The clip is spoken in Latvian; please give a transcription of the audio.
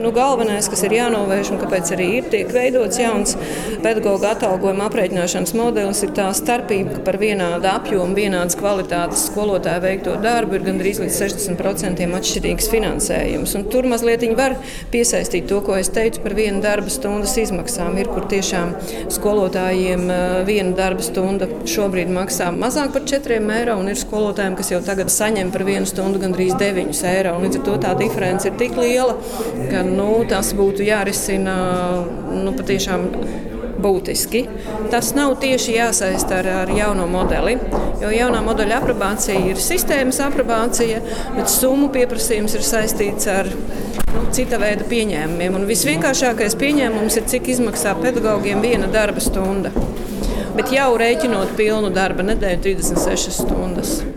Galvenais, kas ir jānovērš un kāpēc arī tiek veidots jauns pedagoģa atalgojuma aprēķināšanas modelis, ir tā starpība, ka par vienādu apjomu, vienādas kvalitātes skolotāju veikto darbu ir gandrīz līdz 60% atšķirīgs finansējums. Un tur mazliet var piesaistīt to, ko es teicu par vienu darba stundas izmaksām. Ir, kur tiešām skolotājiem viena darba stunda šobrīd maksā mazāk par 4 eiro, un ir skolotājiem, kas jau tagad saņem par vienu stundu gandrīz 9 eiro. Līdz ar to tā diference ir tik liela, ka tas būtu jārisina patiešām būtiski. Tas nav tieši jāsaista ar jauno modeli, jo jaunā modeļa aprobācija ir sistēmas aprobācija, bet summu pieprasījums ir saistīts ar cita veida pieņēmumiem. Un visvienkāršākais pieņēmums ir, cik izmaksā pedagogiem viena darba stunda. Bet jau rēķinot pilnu darba nedēļu 36 stundas.